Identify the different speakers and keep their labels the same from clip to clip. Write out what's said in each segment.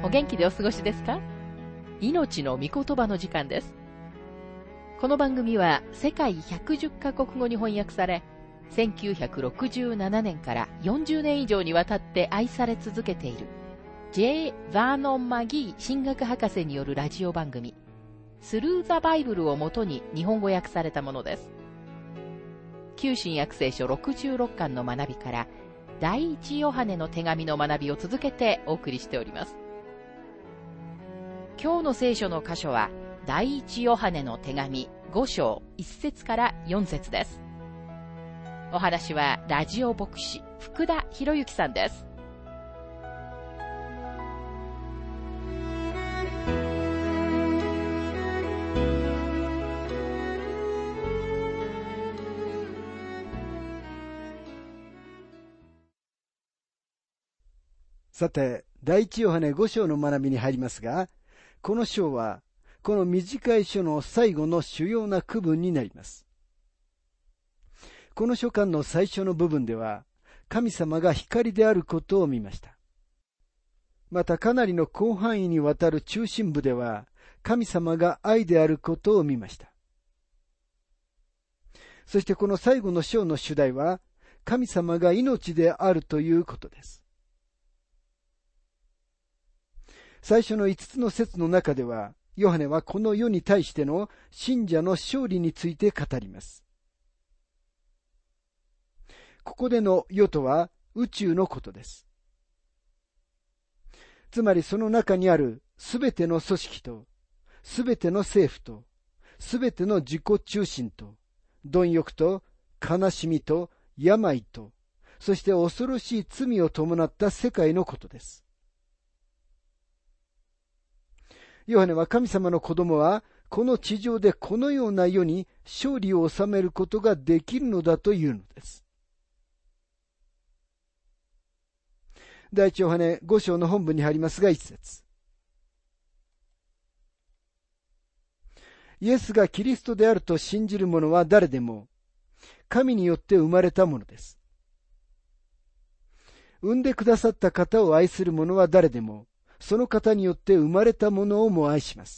Speaker 1: お元気でお過ごしですか？命の御言葉の時間です。この番組は世界110カ国語に翻訳され、1967年から40年以上にわたって愛され続けている J. バーノン・マギー神学博士によるラジオ番組スルー・ザ・バイブルをもとに日本語訳されたものです。旧新約聖書66巻の学びから第一ヨハネの手紙の学びを続けてお送りしております。今日の聖書の箇所は第一ヨハネの手紙5章1節から4節です。お話はラジオ牧師福田博之さんです。
Speaker 2: さて、第一ヨハネ5章の学びに入りますが、この章は、この短い書の最後の主要な区分になります。この書簡の最初の部分では、神様が光であることを見ました。またかなりの広範囲にわたる中心部では、神様が愛であることを見ました。そしてこの最後の章の主題は、神様が命であるということです。最初の5つの節の中では、ヨハネはこの世に対しての信者の勝利について語ります。ここでの世とは宇宙のことです。つまりその中にあるすべての組織と、すべての政府と、すべての自己中心と、貪欲と、悲しみと、病と、そして恐ろしい罪を伴った世界のことです。ヨハネは神様の子供はこの地上でこのような世に勝利を収めることができるのだというのです。第一ヨハネ5章の本文に入りますが1節。イエスがキリストであると信じる者は誰でも神によって生まれたものです。産んでくださった方を愛する者は誰でもその方によって生まれたものをも愛します。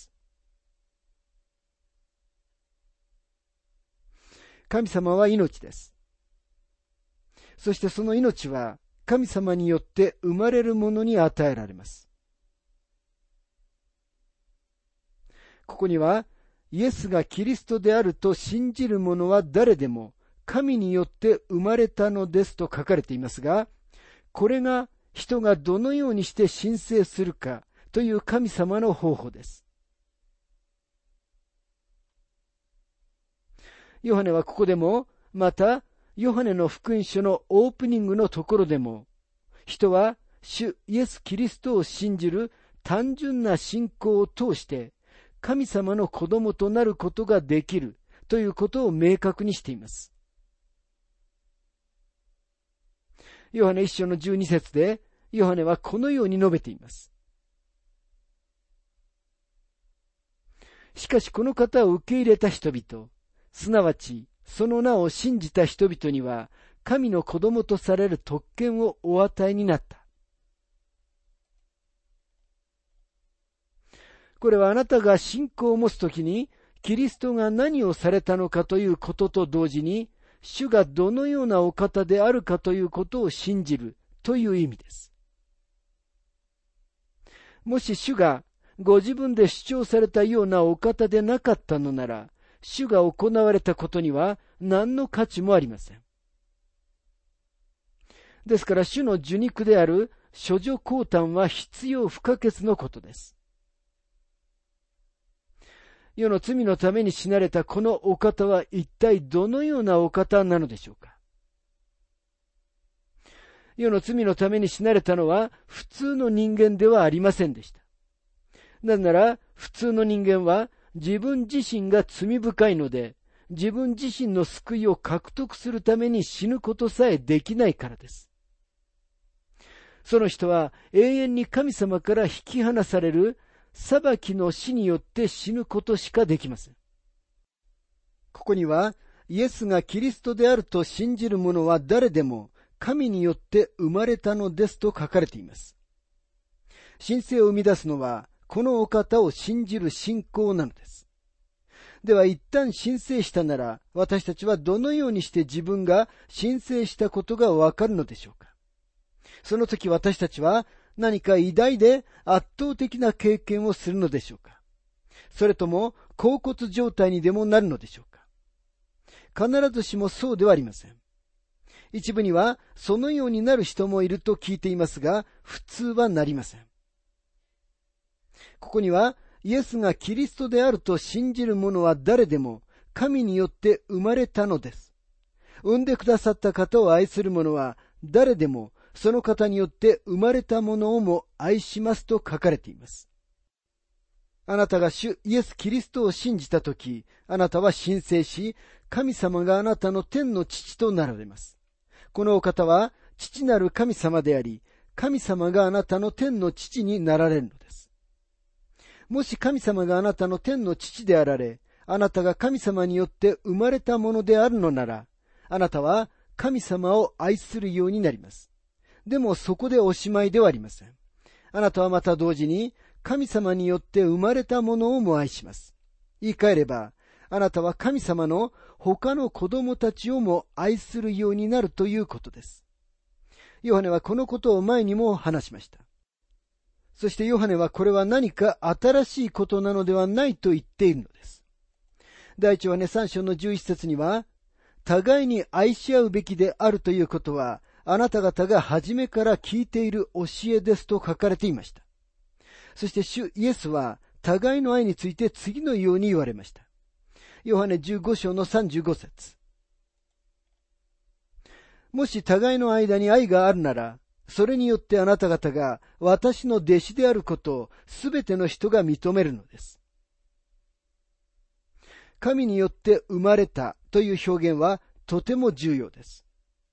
Speaker 2: 神様は命です。そしてその命は神様によって生まれるものに与えられます。ここにはイエスがキリストであると信じる者は誰でも神によって生まれたのですと書かれていますが、これが人がどのようにして申請するかという神様の方法です。ヨハネはここでも、またヨハネの福音書のオープニングのところでも、人は主イエス・キリストを信じる単純な信仰を通して神様の子供となることができるということを明確にしています。ヨハネ1章の12節で、ヨハネはこのように述べています。しかしこの方を受け入れた人々、すなわちその名を信じた人々には、神の子供とされる特権をお与えになった。これはあなたが信仰を持つときに、キリストが何をされたのかということと同時に、主がどのようなお方であるかということを信じるという意味です。もし主がご自分で主張されたようなお方でなかったのなら、主が行われたことには何の価値もありません。ですから主の受肉である処女降誕は必要不可欠のことです。世の罪のために死なれたこのお方は一体どのようなお方なのでしょうか。世の罪のために死なれたのは普通の人間ではありませんでした。なぜなら普通の人間は自分自身が罪深いので、自分自身の救いを獲得するために死ぬことさえできないからです。その人は永遠に神様から引き離される裁きの死によって死ぬことしかできません。ここにはイエスがキリストであると信じる者は誰でも神によって生まれたのですと書かれています。 神聖を生み出すのは、このお方を信じる信仰なのです。では一旦神聖したなら、私たちはどのようにして自分が神聖したことがわかるのでしょうか。その時私たちは何か偉大で圧倒的な経験をするのでしょうか。それとも恍惚状態にでもなるのでしょうか。必ずしもそうではありません。一部にはそのようになる人もいると聞いていますが、普通はなりません。ここには、イエスがキリストであると信じる者は誰でも神によって生まれたのです。産んでくださった方を愛する者は誰でもその方によって生まれたものをも愛しますと書かれています。あなたが主イエス・キリストを信じたとき、あなたは神聖し、神様があなたの天の父となられます。このお方は父なる神様であり、神様があなたの天の父になられるのです。もし神様があなたの天の父であられ、あなたが神様によって生まれたものであるのなら、あなたは神様を愛するようになります。でもそこでおしまいではありません。あなたはまた同時に神様によって生まれたものをも愛します。言い換えれば、あなたは神様の他の子供たちをも愛するようになるということです。ヨハネはこのことを前にも話しました。そしてヨハネはこれは何か新しいことなのではないと言っているのです。第一ヨハネ3章の11節には、互いに愛し合うべきであるということは、あなた方が初めから聞いている教えですと書かれていました。そして主イエスは互いの愛について次のように言われました。ヨハネ15章の35節。もし互いの間に愛があるなら、それによってあなた方が私の弟子であることをすべての人が認めるのです。神によって生まれたという表現はとても重要です。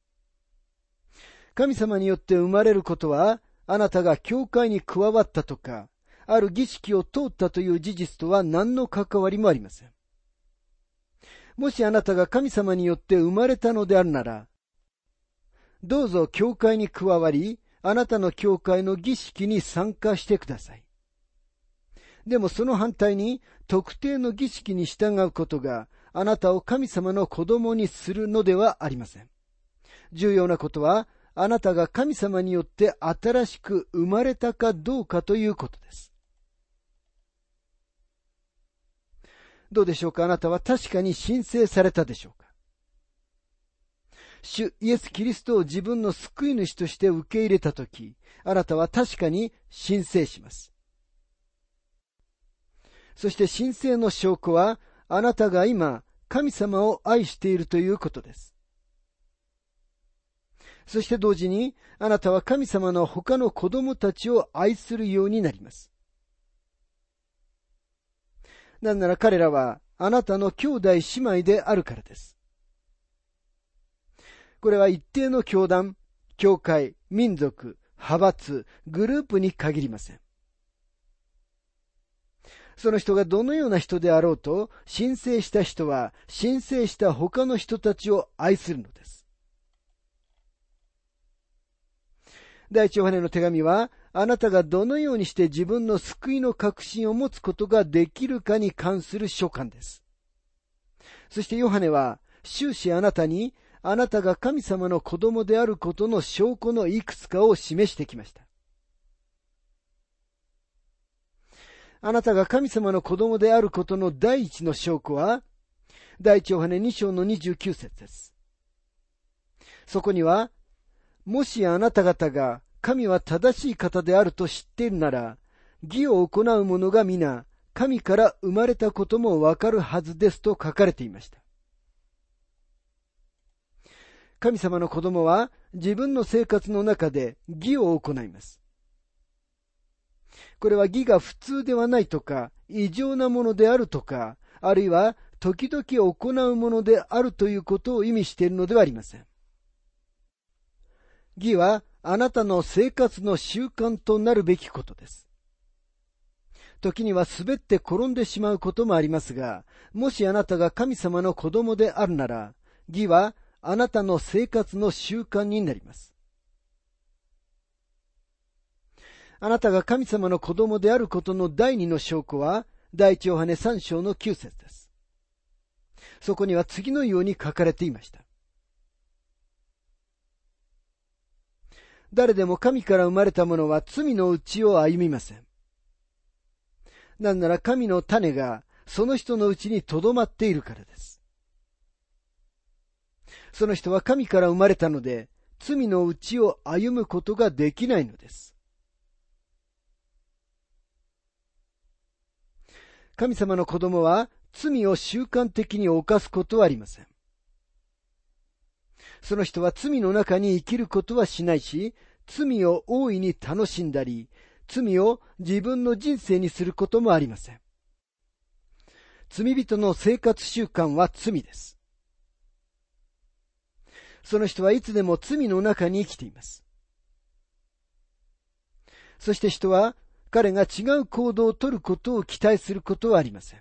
Speaker 2: 神様によって生まれることは、あなたが教会に加わったとか、ある儀式を通ったという事実とは何の関わりもありません。もしあなたが神様によって生まれたのであるなら、どうぞ教会に加わり、あなたの教会の儀式に参加してください。でもその反対に、特定の儀式に従うことが、あなたを神様の子供にするのではありません。重要なことは、あなたが神様によって新しく生まれたかどうかということです。どうでしょうか。あなたは確かに神聖されたでしょうか。主イエス・キリストを自分の救い主として受け入れたとき、あなたは確かに神聖します。そして神聖の証拠は、あなたが今、神様を愛しているということです。そして同時に、あなたは神様の他の子供たちを愛するようになります。なんなら彼らは、あなたの兄弟姉妹であるからです。これは一定の教団、教会、民族、派閥、グループに限りません。その人がどのような人であろうと、神聖した人は神聖した他の人たちを愛するのです。第一ヨハネの手紙は、あなたがどのようにして自分の救いの確信を持つことができるかに関する書簡です。そしてヨハネは、終始あなたに、あなたが神様の子供であることの証拠のいくつかを示してきました。あなたが神様の子供であることの第一の証拠は、第一ヨハネ2章の29節です。そこには、もしあなた方が神は正しい方であると知っているなら、義を行う者が皆、神から生まれたこともわかるはずですと書かれていました。神様の子供は自分の生活の中で義を行います。これは義が普通ではないとか、異常なものであるとか、あるいは時々行うものであるということを意味しているのではありません。義はあなたの生活の習慣となるべきことです。時には滑って転んでしまうこともありますが、もしあなたが神様の子供であるなら、義はあなたの生活の習慣になります。 あなたが神様の子供であることの第二の証拠は、第一ヨハネ3章の9節です。そこには次のように書かれていました。誰でも神から生まれた者は罪の道を歩みません。なんなら神の種がその人のうちにとどまっているからです。その人は神から生まれたので、罪の道を歩むことができないのです。神様の子供は罪を習慣的に犯すことはありません。その人は罪の中に生きることはしないし、罪を大いに楽しんだり、罪を自分の人生にすることもありません。罪人の生活習慣は罪です。その人はいつでも罪の中に生きています。そして人は彼が違う行動をとることを期待することはありません。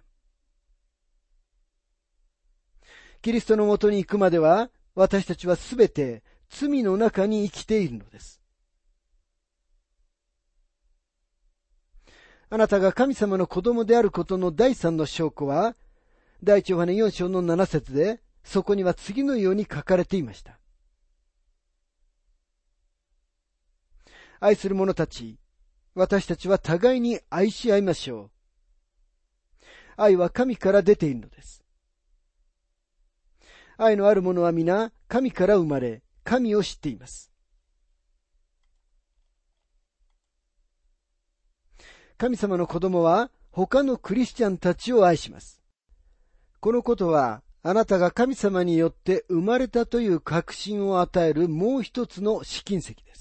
Speaker 2: キリストのもとに行くまでは、私たちはすべて罪の中に生きているのです。あなたが神様の子供であることの第三の証拠は、第一ヨハネ4章の7節で、そこには次のように書かれていました。愛する者たち、私たちは互いに愛し合いましょう。愛は神から出ているのです。愛のある者は皆神から生まれ、神を知っています。神様の子供は他のクリスチャンたちを愛します。このことはあなたが神様によって生まれたという確信を与えるもう一つの試金石です。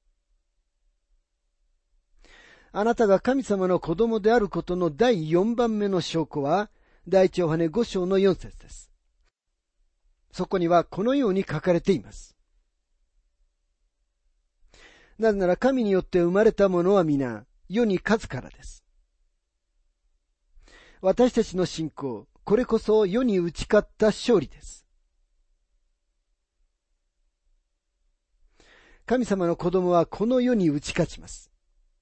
Speaker 2: あなたが神様の子供であることの第4番目の証拠は第一ヨハネ5章の4節です。そこにはこのように書かれています。なぜなら神によって生まれたものは皆世に勝つからです。私たちの信仰、これこそ世に打ち勝った勝利です。神様の子供はこの世に打ち勝ちます。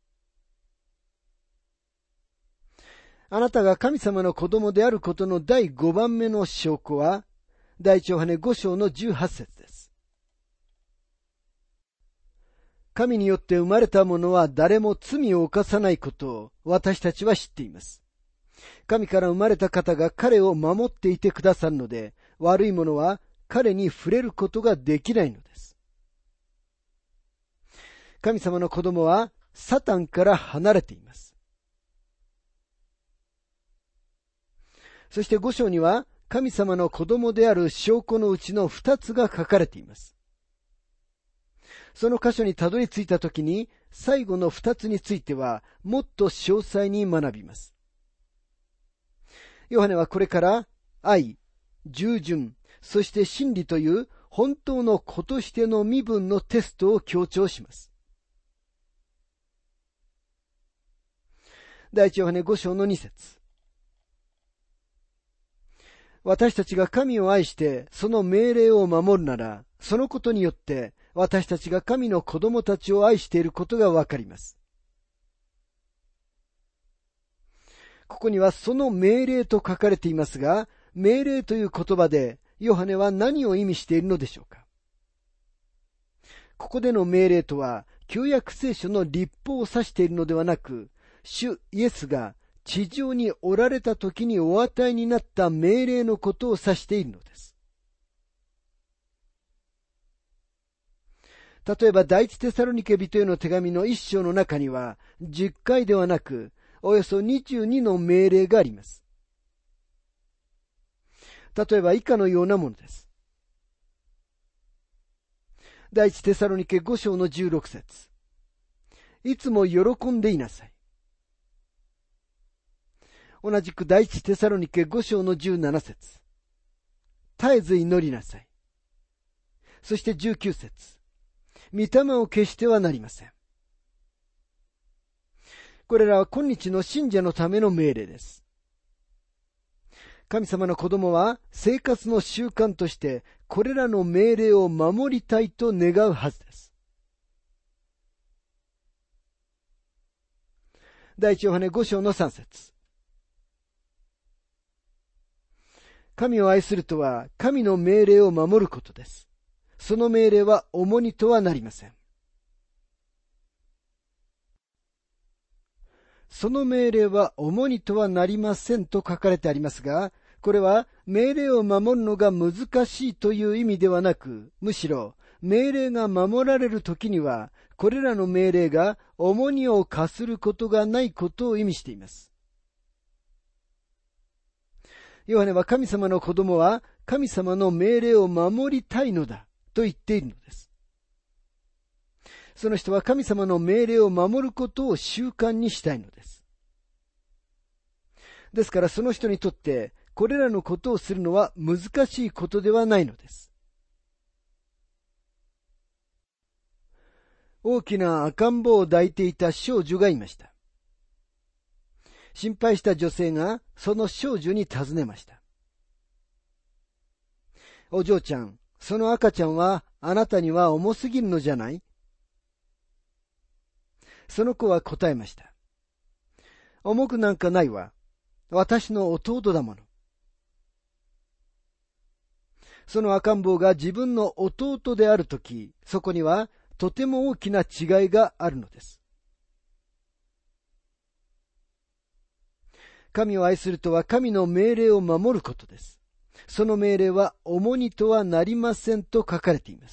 Speaker 2: あなたが神様の子供であることの第5番目の証拠は、第一ヨハネ5章の18節です。神によって生まれた者は誰も罪を犯さないことを私たちは知っています。神から生まれた方が彼を守っていてくださるので、悪い者は彼に触れることができないのです。神様の子供はサタンから離れています。そして5章には神様の子供である証拠のうちの2つが書かれています。その箇所にたどり着いたときに、最後の2つについてはもっと詳細に学びます。ヨハネはこれから愛、従順、そして真理という本当の子としての身分のテストを強調します。第一ヨハネ5章の2節。私たちが神を愛してその命令を守るなら、そのことによって私たちが神の子供たちを愛していることがわかります。ここにはその命令と書かれていますが、命令という言葉でヨハネは何を意味しているのでしょうか。ここでの命令とは旧約聖書の律法を指しているのではなく、主イエスが地上におられた時にお与えになった命令のことを指しているのです。例えば第一テサロニケ人への手紙の1章の中には10回ではなくおよそ22の命令があります。例えば以下のようなものです。第一テサロニケ5章の16節。いつも喜んでいなさい。同じく第一テサロニケ5章の17節。絶えず祈りなさい。そして19節。御霊を消してはなりません。これらは今日の信者のための命令です。神様の子供は生活の習慣としてこれらの命令を守りたいと願うはずです。 第一ヨハネ5章の3節。神を愛するとは、神の命令を守ることです。その命令は重荷とはなりません。その命令は重荷とはなりませんと書かれてありますが、これは命令を守るのが難しいという意味ではなく、むしろ命令が守られるときには、これらの命令が重荷を課することがないことを意味しています。ヨハネは神様の子供は神様の命令を守りたいのだと言っているのです。その人は神様の命令を守ることを習慣にしたいのです。ですからその人にとってこれらのことをするのは難しいことではないのです。大きな赤ん坊を抱いていた少女がいました。心配した女性がその少女に尋ねました。お嬢ちゃん、その赤ちゃんはあなたには重すぎるのじゃない？その子は答えました。重くなんかないわ。私の弟だもの。その赤ん坊が自分の弟であるとき、そこにはとても大きな違いがあるのです。神を愛するとは神の命令を守ることです。その命令は重荷とはなりませんと書かれています。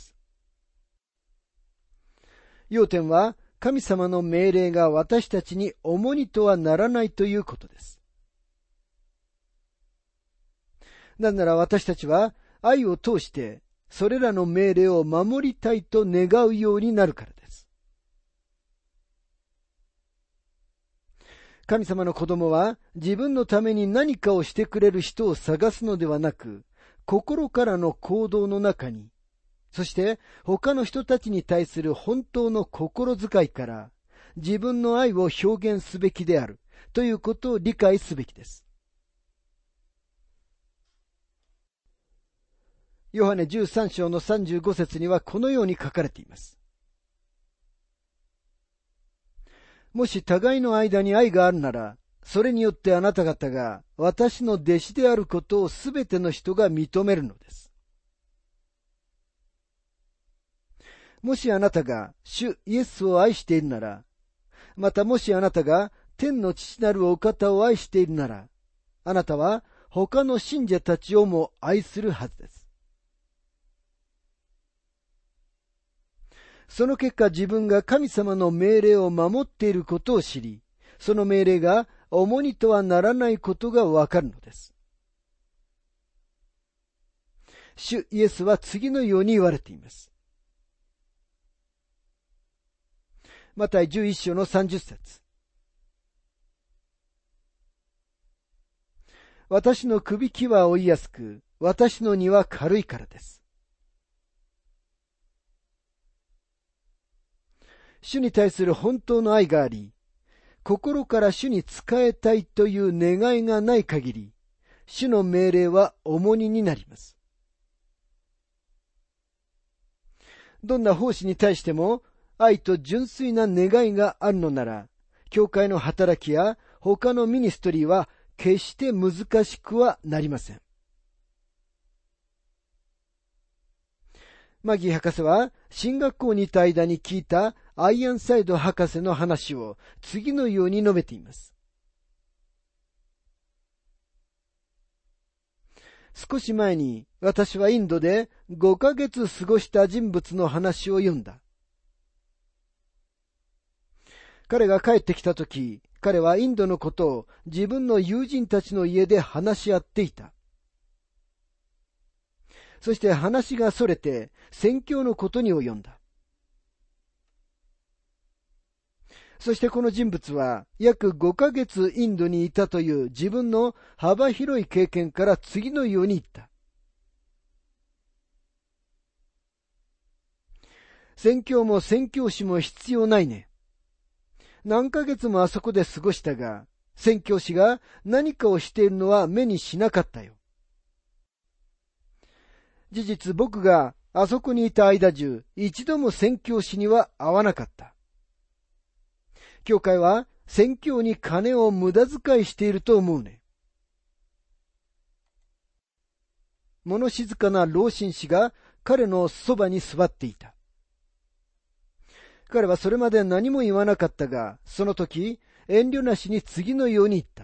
Speaker 2: 要点は神様の命令が私たちに重荷とはならないということです。なぜなら私たちは愛を通してそれらの命令を守りたいと願うようになるからです。神様の子供は自分のために何かをしてくれる人を探すのではなく、心からの行動の中に、そして他の人たちに対する本当の心遣いから自分の愛を表現すべきであるということを理解すべきです。ヨハネ13章の35節にはこのように書かれています。もし互いの間に愛があるなら、それによってあなた方が私の弟子であることをすべての人が認めるのです。もしあなたが主イエスを愛しているなら、またもしあなたが天の父なるお方を愛しているなら、あなたは他の信者たちをも愛するはずです。その結果自分が神様の命令を守っていることを知り、その命令が重荷とはならないことがわかるのです。主イエスは次のように言われています。マタイ11章の30節。私のくびきは追いやすく、私の荷は軽いからです。主に対する本当の愛があり、心から主に仕えたいという願いがない限り、主の命令は重荷になります。どんな奉仕に対しても愛と純粋な願いがあるのなら、教会の働きや他のミニストリーは決して難しくはなりません。マギー博士は進学校にいた間に聞いたアイアンサイド博士の話を次のように述べています。少し前に私はインドで5ヶ月過ごした人物の話を読んだ。彼が帰ってきたとき、彼はインドのことを自分の友人たちの家で話し合っていた。そして話がそれて宣教のことに及んだ。そしてこの人物は約5ヶ月インドにいたという自分の幅広い経験から次のように言った。宣教も宣教師も必要ないね。何ヶ月もあそこで過ごしたが、宣教師が何かをしているのは目にしなかったよ。事実僕があそこにいた間中、一度も宣教師には会わなかった。 教会は宣教に金を無駄遣いしていると思うね。物静かな老紳士が彼のそばに座っていた。彼はそれまで何も言わなかったが、その時、遠慮なしに次のように言った。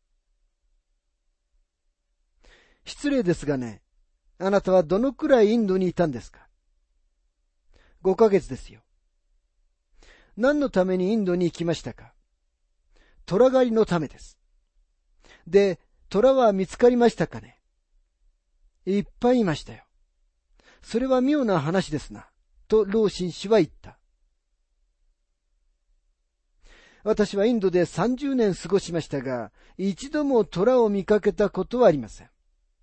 Speaker 2: 失礼ですがね、あなたはどのくらいインドにいたんですか？5ヶ月ですよ。何のためにインドに行きましたか？虎狩りのためです。で、虎は見つかりましたかね？いっぱいいましたよ。それは妙な話ですな、と老紳士は言った。私はインドで30年過ごしましたが、一度も虎を見かけたことはありません。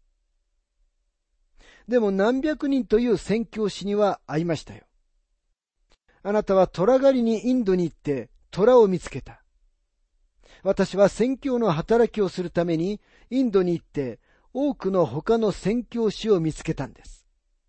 Speaker 2: でも何百人という宣教師には会いましたよ。あなたは虎狩りにインドに行って虎を見つけた。私は宣教の働きをするためにインドに行って多くの他の宣教師を見つけたんです。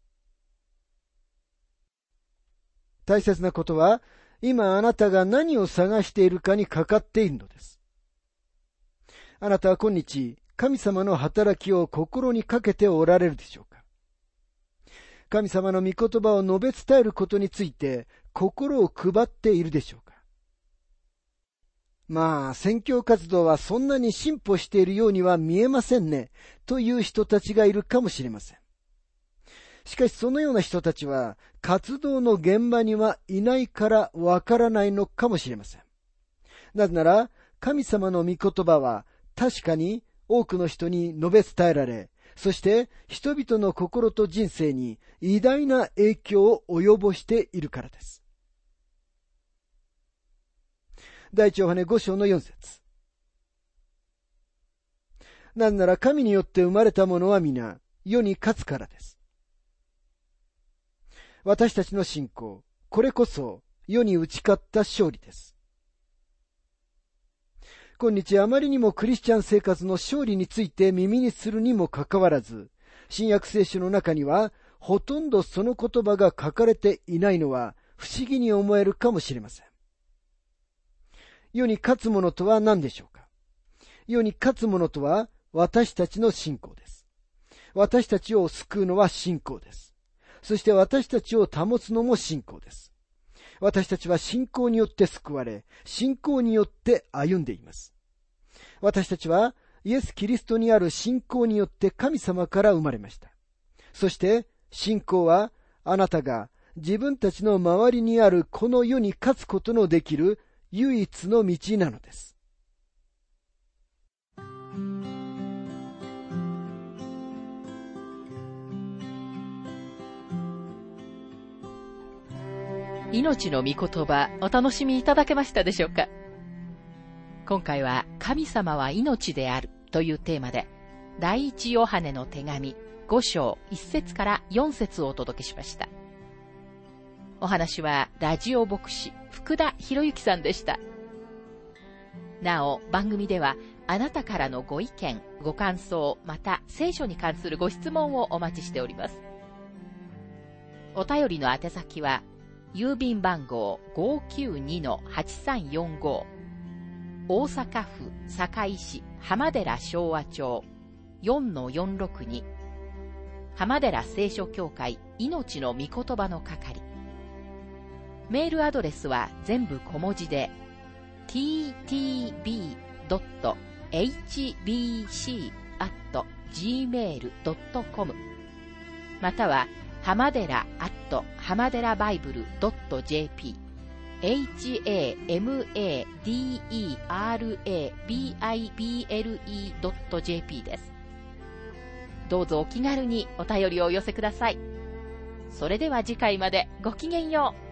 Speaker 2: 大切なことは、今あなたが何を探しているかにかかっているのです。あなたは今日、神様の働きを心にかけておられるでしょうか？神様の御言葉を述べ伝えることについて心を配っているでしょうか？まあ、宣教活動はそんなに進歩しているようには見えませんね、という人たちがいるかもしれません。しかしそのような人たちは活動の現場にはいないからわからないのかもしれません。なぜなら神様の御言葉は確かに多くの人に述べ伝えられ、そして人々の心と人生に偉大な影響を及ぼしているからです。第一ヨハネ5章の4節。なぜなら神によって生まれたものは皆世に勝つからです。私たちの信仰、これこそ世に打ち勝った勝利です。今日あまりにもクリスチャン生活の勝利について耳にするにもかかわらず、新約聖書の中にはほとんどその言葉が書かれていないのは不思議に思えるかもしれません。世に勝つものとは何でしょうか？世に勝つものとは私たちの信仰です。私たちを救うのは信仰です。そして私たちを保つのも信仰です。私たちは信仰によって救われ、信仰によって歩んでいます。私たちはイエス・キリストにある信仰によって神様から生まれました。そして信仰はあなたが自分たちの周りにあるこの世に勝つことのできる唯一の道なのです。
Speaker 1: 命の御言葉、お楽しみいただけましたでしょうか？今回は神様は命であるというテーマで、第一ヨハネの手紙5章1節から4節をお届けしました。お話はラジオ牧師福田博之さんでした。なお、番組ではあなたからのご意見、ご感想、また聖書に関するご質問をお待ちしております。お便りの宛先は郵便番号 592-8345 大阪府堺市浜寺昭和町 4-462 浜寺聖書協会命の御言葉の係。メールアドレスは全部小文字で ttb.hbc@gmail.com または浜寺浜寺バイブル .jp hamaderabible.jp です。どうぞお気軽にお便りをお寄せください。それでは次回までごきげんよう。